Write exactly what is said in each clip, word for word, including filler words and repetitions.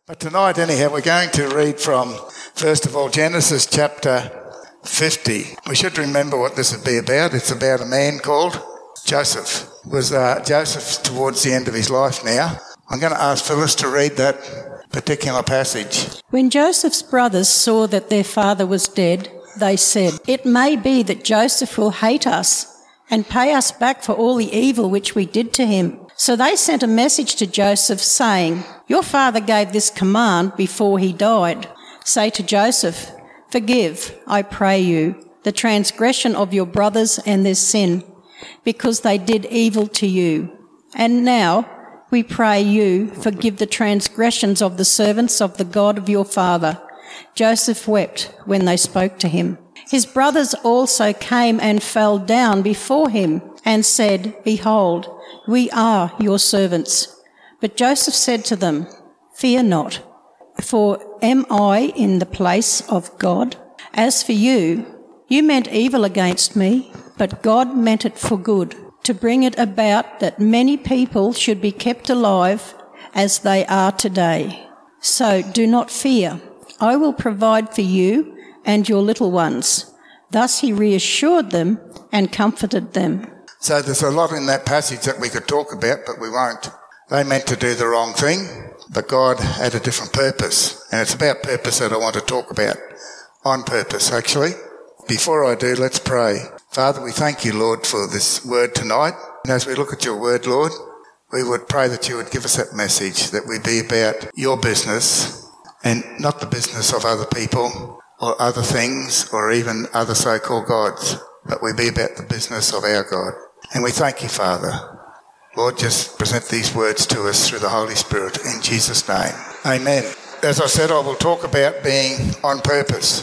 But tonight, anyhow, we're going to read from, first of all, Genesis chapter fifty. We should remember what this would be about. It's about a man called Joseph. It was uh, Joseph's towards the end of his life now. I'm going to ask Phyllis to read that particular passage. When Joseph's brothers saw that their father was dead, they said, "It may be that Joseph will hate us and pay us back for all the evil which we did to him." So they sent a message to Joseph saying, "Your father gave this command before he died. Say to Joseph, 'Forgive, I pray you, the transgression of your brothers and their sin, because they did evil to you. And now we pray you, forgive the transgressions of the servants of the God of your father.' Joseph wept when they spoke to him. His brothers also came and fell down before him and said, 'Behold, we are your servants.' But Joseph said to them, 'Fear not, for am I in the place of God? As for you, you meant evil against me, but God meant it for good, to bring it about that many people should be kept alive as they are today. So do not fear. I will provide for you and your little ones.' Thus he reassured them and comforted them." So there's a lot in that passage that we could talk about, but we won't. They meant to do the wrong thing, but God had a different purpose. And it's about purpose that I want to talk about. On purpose, actually. Before I do, let's pray. Father, we thank you, Lord, for this word tonight. And as we look at your word, Lord, we would pray that you would give us that message, that we be about your business and not the business of other people or other things or even other so-called gods, but we be about the business of our God. And we thank you, Father. Lord, just present these words to us through the Holy Spirit in Jesus' name. Amen. As I said, I will talk about being on purpose.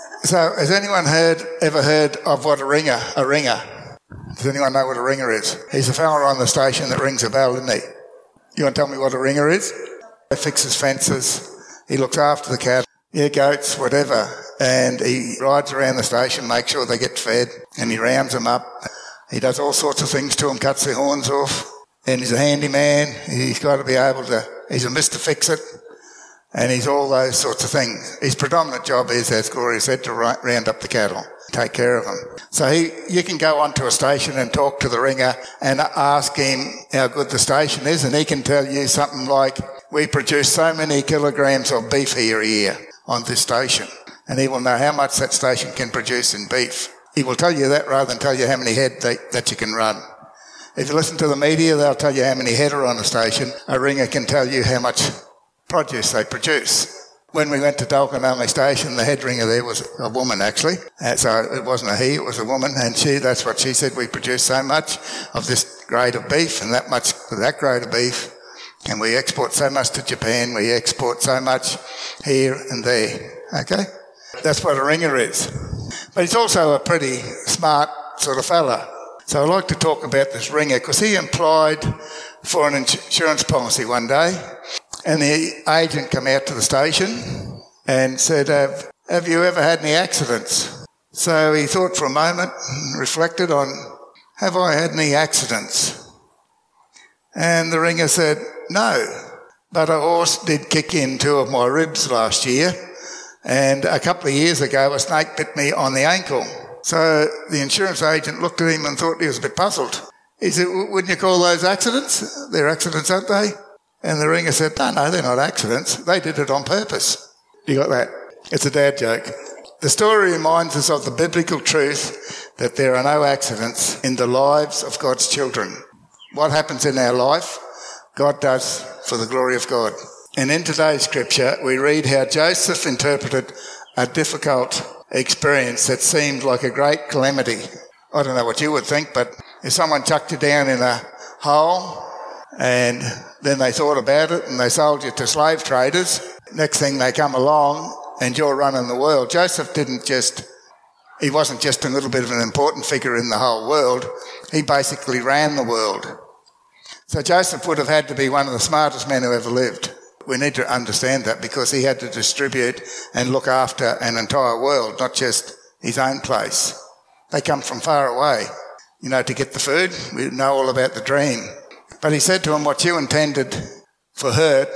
So has anyone heard, ever heard of what a ringer, a ringer? Does anyone know what a ringer is? He's a fella on the station that rings a bell, isn't he? You want to tell me what a ringer is? He fixes fences. He looks after the cattle. Yeah, goats, whatever. And he rides around the station, makes sure they get fed, and he rounds them up. He does all sorts of things to them, cuts their horns off. And he's a handyman. He's got to be able to, he's a Mister Fix-It. And he's all those sorts of things. His predominant job is, as Gloria said, to round up the cattle, take care of them. So he, you can go onto a station and talk to the ringer and ask him how good the station is, and he can tell you something like, "We produce so many kilograms of beef here a year on this station." And he will know how much that station can produce in beef. He will tell you that rather than tell you how many head they, that you can run. If you listen to the media, they'll tell you how many head are on a station. A ringer can tell you how much produce they produce. When we went to Dalkinongi Station, the head ringer there was a woman, actually. Uh, so it wasn't a he, it was a woman. And she, that's what she said, "We produce so much of this grade of beef and that much of that grade of beef. And we export so much to Japan, we export so much here and there." Okay? That's what a ringer is. But he's also a pretty smart sort of fella. So I'd like to talk about this ringer because he applied for an insurance policy one day, and the agent came out to the station and said, have, have you ever had any accidents? So he thought for a moment and reflected on, have I had any accidents? And the ringer said, no, but a horse did kick in two of my ribs last year, and a couple of years ago a snake bit me on the ankle. So the insurance agent looked at him and thought he was a bit puzzled. He said, wouldn't you call those accidents? They're accidents, aren't they? And the ringer said, no, no, they're not accidents. They did it on purpose. You got that? It's a dad joke. The story reminds us of the biblical truth that there are no accidents in the lives of God's children. What happens in our life, God does for the glory of God. And in today's scripture, we read how Joseph interpreted a difficult experience that seemed like a great calamity. I don't know what you would think, but if someone chucked you down in a hole and then they thought about it and they sold you to slave traders, next thing they come along and you're running the world. Joseph didn't just, he wasn't just a little bit of an important figure in the whole world. He basically ran the world. So Joseph would have had to be one of the smartest men who ever lived. We need to understand that because he had to distribute and look after an entire world, not just his own place. They come from far away, you know, to get the food. We know all about the dream. But he said to him, what you intended for hurt,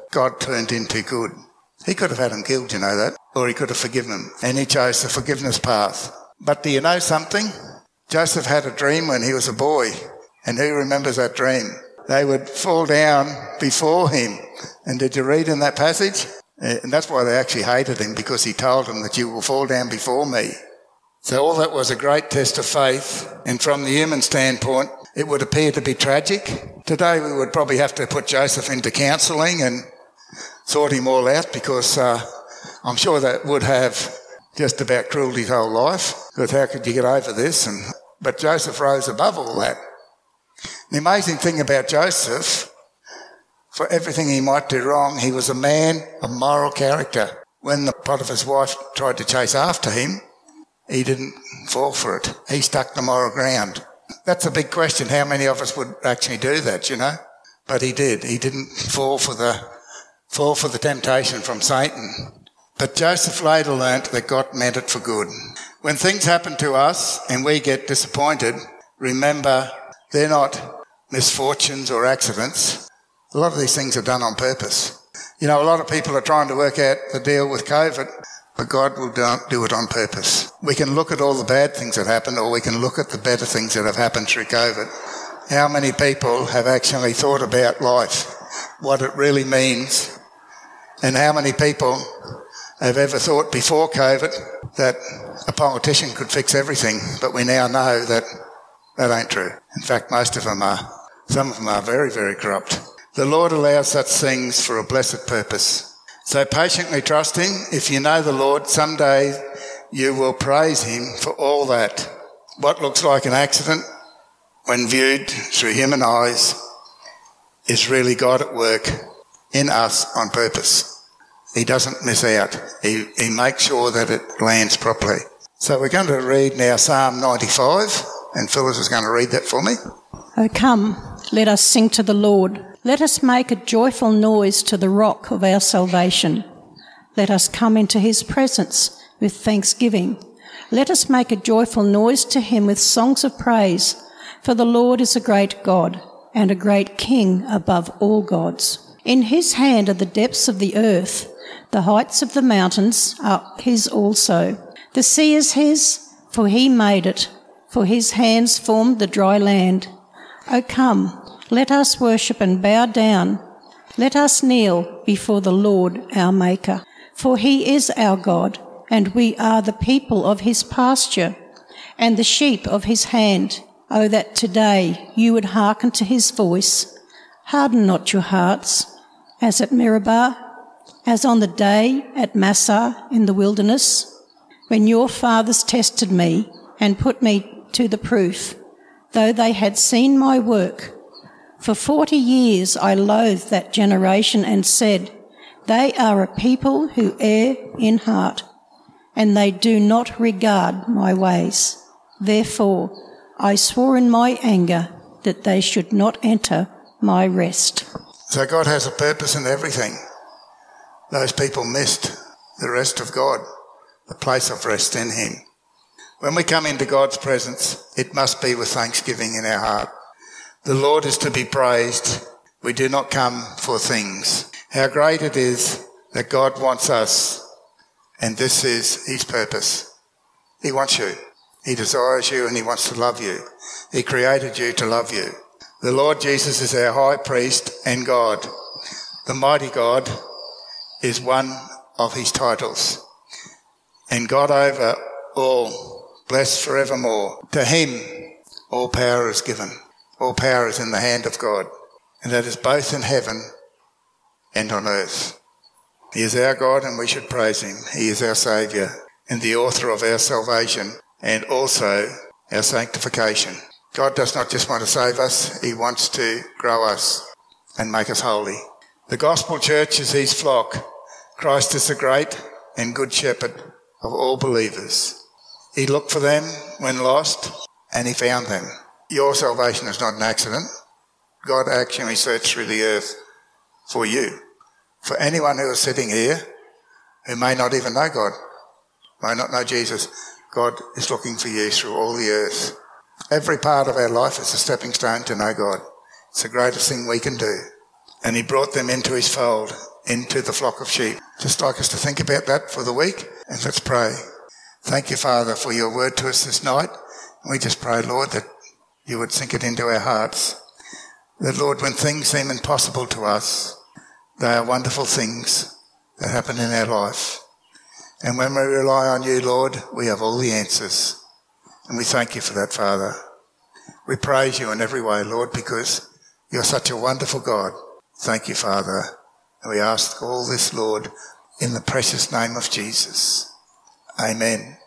God turned into good. He could have had him killed, you know that, or he could have forgiven him, and he chose the forgiveness path. But do you know something? Joseph had a dream when he was a boy, and who remembers that dream? They would fall down before him. And did you read in that passage? And that's why they actually hated him, because he told them that you will fall down before me. So all that was a great test of faith, and from the human standpoint, it would appear to be tragic. Today we would probably have to put Joseph into counselling and sort him all out, because uh, I'm sure that would have just about crippled his whole life, because how could you get over this? And But Joseph rose above all that. The amazing thing about Joseph, for everything he might do wrong, he was a man of moral character. When the Potiphar's wife tried to chase after him, he didn't fall for it. He stuck to moral ground. That's a big question. How many of us would actually do that, you know? But he did. He didn't fall for the fall for the temptation from Satan. But Joseph later learnt that God meant it for good. When things happen to us and we get disappointed, remember they're not misfortunes or accidents. A lot of these things are done on purpose. You know, a lot of people are trying to work out the deal with COVID, but God will do it on purpose. We can look at all the bad things that happened, or we can look at the better things that have happened through COVID. How many people have actually thought about life, what it really means, and how many people have ever thought before COVID that a politician could fix everything, but we now know that that ain't true. In fact, most of them are, some of them are very, very corrupt. The Lord allows such things for a blessed purpose. So patiently trust him. If you know the Lord, someday you will praise him for all that. What looks like an accident, when viewed through human eyes, is really God at work in us on purpose. He doesn't miss out. He, he makes sure that it lands properly. So we're going to read now Psalm ninety-five, and Phyllis is going to read that for me. Oh, come, let us sing to the Lord. Let us make a joyful noise to the rock of our salvation. Let us come into his presence with thanksgiving. Let us make a joyful noise to him with songs of praise. For the Lord is a great God and a great King above all gods. In his hand are the depths of the earth. The heights of the mountains are his also. The sea is his, for he made it. For his hands formed the dry land. O come, let us worship and bow down. Let us kneel before the Lord our Maker. For he is our God, and we are the people of his pasture, and the sheep of his hand. Oh, that today you would hearken to his voice. Harden not your hearts, as at Meribah, as on the day at Massah in the wilderness, when your fathers tested me and put me to the proof, though they had seen my work. For forty years I loathed that generation and said, they are a people who err in heart, and they do not regard my ways. Therefore I swore in my anger that they should not enter my rest. So God has a purpose in everything. Those people missed the rest of God, the place of rest in him. When we come into God's presence, it must be with thanksgiving in our heart. The Lord is to be praised. We do not come for things. How great it is that God wants us, and this is his purpose. He wants you. He desires you, and he wants to love you. He created you to love you. The Lord Jesus is our high priest and God. The mighty God is one of his titles. And God over all, blessed forevermore. To him all power is given. All power is in the hand of God, and that is both in heaven and on earth. He is our God, and we should praise him. He is our Saviour and the author of our salvation, and also our sanctification. God does not just want to save us, he wants to grow us and make us holy. The gospel church is his flock. Christ is the great and good shepherd of all believers. He looked for them when lost, and he found them. Your salvation is not an accident. God actually searched through the earth for you. For anyone who is sitting here who may not even know God, may not know Jesus, God is looking for you through all the earth. Every part of our life is a stepping stone to know God. It's the greatest thing we can do. And he brought them into his fold into the flock of sheep. Just like us to think about that for the week, and let's pray. Thank you, Father, for your word to us this night. And we just pray, Lord, that you would sink it into our hearts. That, Lord, when things seem impossible to us, they are wonderful things that happen in our life. And when we rely on you, Lord, we have all the answers. And we thank you for that, Father. We praise you in every way, Lord, because you're such a wonderful God. Thank you, Father. And we ask all this, Lord, in the precious name of Jesus. Amen.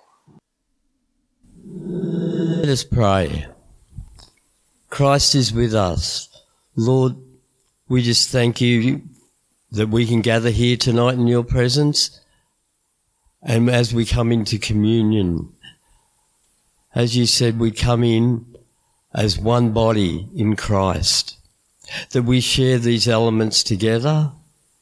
Let us pray. Christ is with us. Lord, we just thank you that we can gather here tonight in your presence. And as we come into communion, as you said, we come in as one body in Christ, that we share these elements together,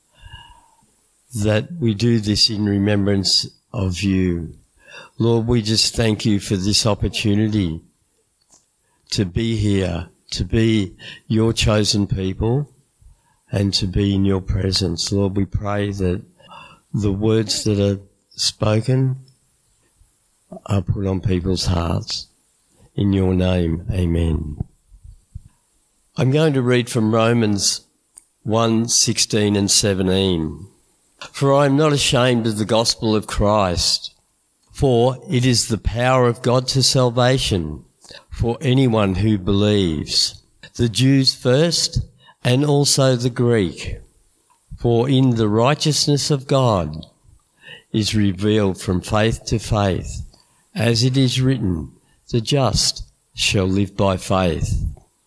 that we do this in remembrance of you. Lord, we just thank you for this opportunity to be here, to be your chosen people, and to be in your presence. Lord, we pray that the words that are spoken are put on people's hearts. In your name, amen. I'm going to read from Romans one, sixteen and seventeen. For I am not ashamed of the gospel of Christ, for it is the power of God to salvation for anyone who believes, the Jews first and also the Greek. For in the righteousness of God is revealed from faith to faith, as it is written, the just shall live by faith.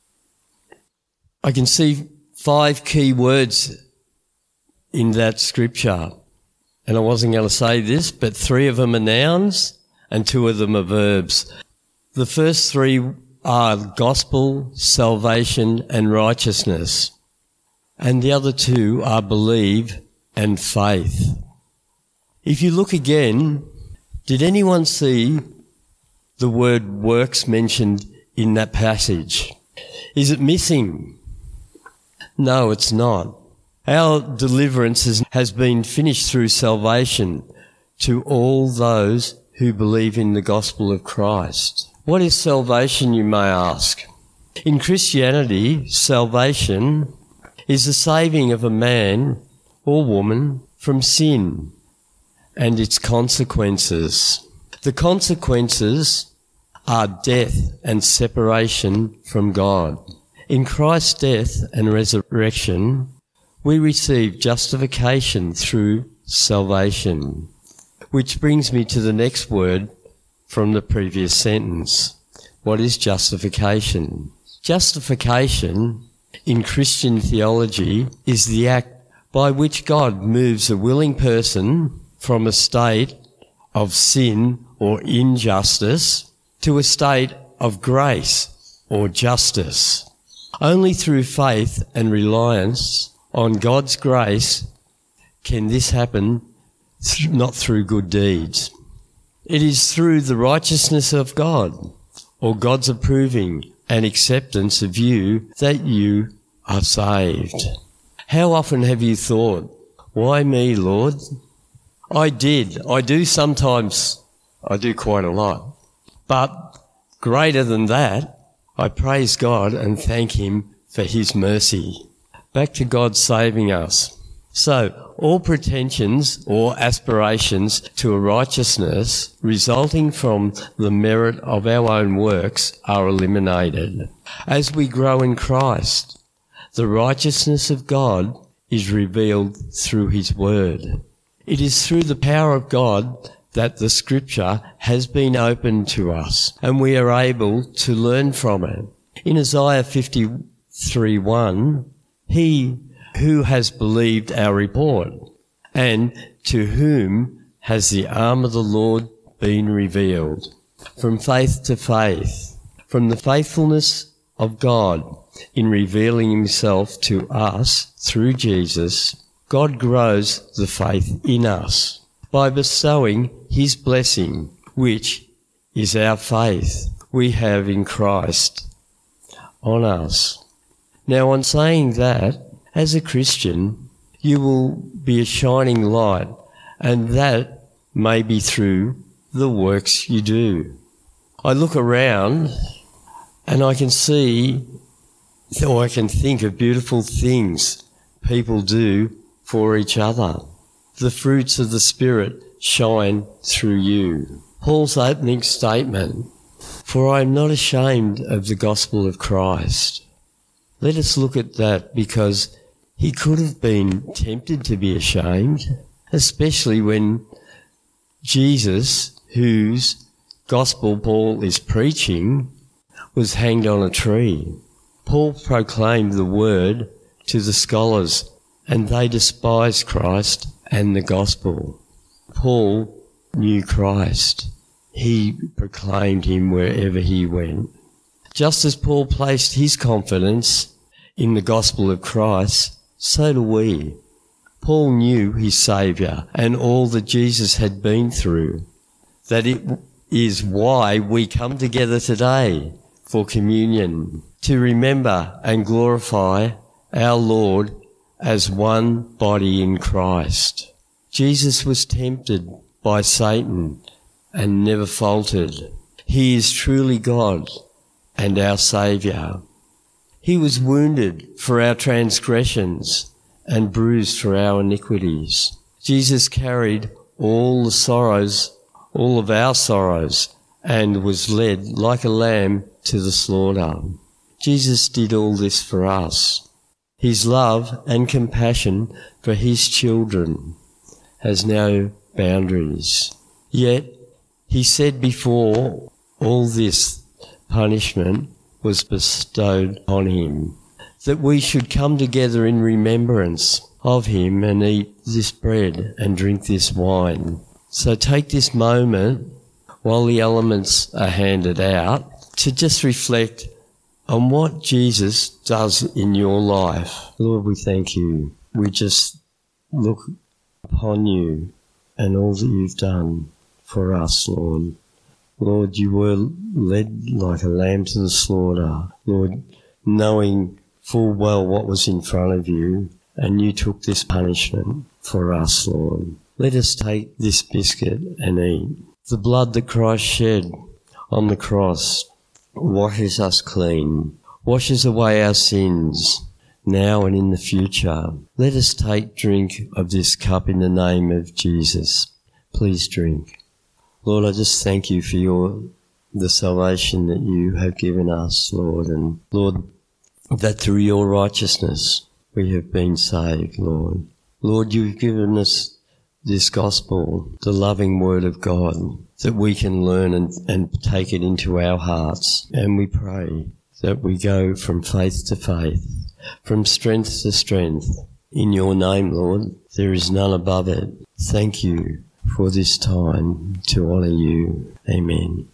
I can see five key words in that scripture, and I wasn't going to say this, but three of them are nouns and two of them are verbs. The first three are gospel, salvation and righteousness, and the other two are believe and faith. If you look again, did anyone see the word works mentioned in that passage? Is it missing? No, it's not. Our deliverance has, has been finished through salvation to all those who believe in the gospel of Christ. What is salvation, you may ask? In Christianity, salvation is the saving of a man or woman from sin and its consequences. The consequences are death and separation from God. In Christ's death and resurrection, we receive justification through salvation, which brings me to the next word from the previous sentence. What is justification? Justification in Christian theology is the act by which God moves a willing person from a state of sin or injustice to a state of grace or justice. Only through faith and reliance on God's grace can this happen, not through good deeds. It is through the righteousness of God, or God's approving and acceptance of you, that you are saved. How often have you thought, why me, Lord? I did. I do sometimes. I do quite a lot. But greater than that, I praise God and thank him for his mercy. Back to God saving us. So, all pretensions or aspirations to a righteousness resulting from the merit of our own works are eliminated. As we grow in Christ, the righteousness of God is revealed through his word. It is through the power of God that the scripture has been opened to us, and we are able to learn from it. In Isaiah fifty-three one, he who has believed our report, and to whom has the arm of the Lord been revealed? From faith to faith, from the faithfulness of God in revealing himself to us through Jesus, God grows the faith in us by bestowing his blessing, which is our faith we have in Christ, on us. Now, on saying that, as a Christian, You will be a shining light, and that may be through the works you do. I look around and I can see, or I can think of beautiful things people do for each other. The fruits of the Spirit shine through you. Paul's opening statement, "For I am not ashamed of the gospel of Christ." Let us look at that, because he could have been tempted to be ashamed, especially when Jesus, whose gospel Paul is preaching, was hanged on a tree. Paul proclaimed the word to the scholars, and they despised Christ and the gospel. Paul knew Christ. He proclaimed him wherever he went. Just as Paul placed his confidence in the gospel of Christ, so do we. Paul knew his Saviour and all that Jesus had been through. That it is why we come together today for communion, to remember and glorify our Lord as one body in Christ. Jesus was tempted by Satan and never faltered. He is truly God and our Saviour. He was wounded for our transgressions and bruised for our iniquities. Jesus carried all the sorrows, all of our sorrows, and was led like a lamb to the slaughter. Jesus did all this for us. His love and compassion for his children has no boundaries. Yet he said before all this punishment was bestowed on him, that we should come together in remembrance of him and eat this bread and drink this wine. So take this moment while the elements are handed out to just reflect on what Jesus does in your life. Lord, we thank you. We just look upon you and all that you've done for us, Lord. Lord, you were led like a lamb to the slaughter, Lord, knowing full well what was in front of you, and you took this punishment for us, Lord. Let us take this biscuit and eat. The blood that Christ shed on the cross washes us clean, washes away our sins, now and in the future. Let us take drink of this cup in the name of Jesus. Please drink. Lord, I just thank you for your the salvation that you have given us, Lord, and Lord, that through your righteousness we have been saved, Lord. Lord, you've given us this gospel, the loving word of God, that we can learn and, and take it into our hearts. And we pray that we go from faith to faith, from strength to strength. In your name, Lord, there is none above it. Thank you for this time to honour you. Amen.